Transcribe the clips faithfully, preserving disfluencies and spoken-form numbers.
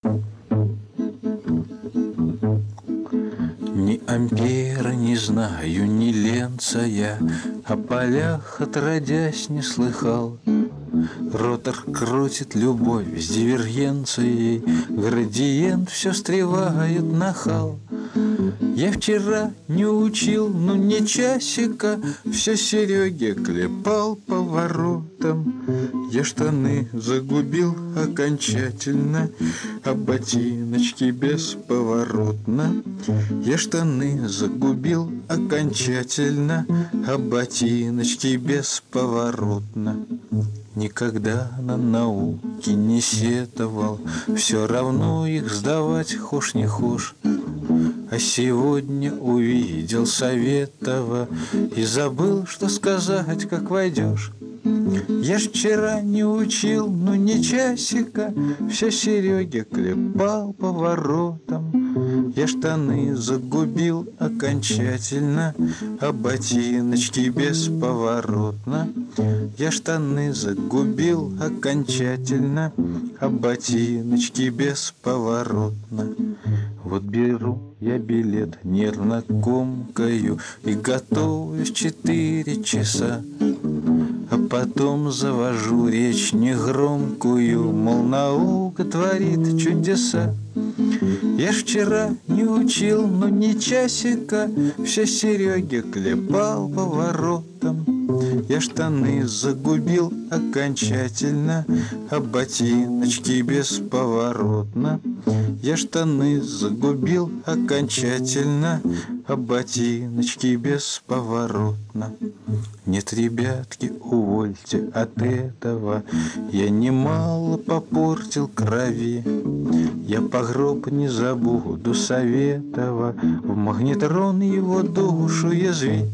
Ни ампера не знаю, ни ленца я, о полях отродясь не слыхал. Ротор крутит любовь с дивергенцией, градиент все стревает нахал. Я вчера не учил, ну не часика, все Сереге клепал поворотом. Я штаны загубил окончательно, а ботиночки бесповоротно. Я штаны загубил окончательно, а ботиночки бесповоротно. Никогда на науке не сетовал, все равно их сдавать хошь не хошь. А сегодня увидел Советова и забыл, что сказать, как войдешь. Я ж вчера не учил, ну не часика, все Сереге клепал поворотом. Я штаны загубил окончательно, а ботиночки бесповоротно. Я штаны загубил окончательно, а ботиночки бесповоротно. Вот беру я билет, нервно комкаю и готовлюсь четыре часа. А потом завожу речь негромкую, мол, наука творит чудеса. Я ж вчера не учил, но не часика, все Сереге клепал поворотом. Я штаны загубил окончательно, а ботиночки бесповоротно. Я штаны загубил окончательно, а ботиночки бесповоротно. Нет, ребятки, увольте от этого, я немало попортил крови. Я по гроб не забуду Советова, в магнетрон его душу язви.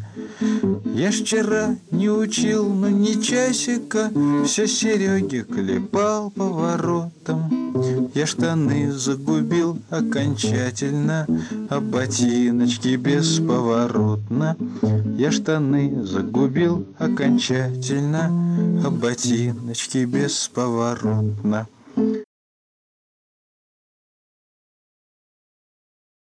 Я ж вчера не учил, но не часика, все Сереге клепал поворотом. Я штаны загубил окончательно, а ботиночки бесповоротно. Я штаны загубил окончательно, а ботиночки бесповоротно.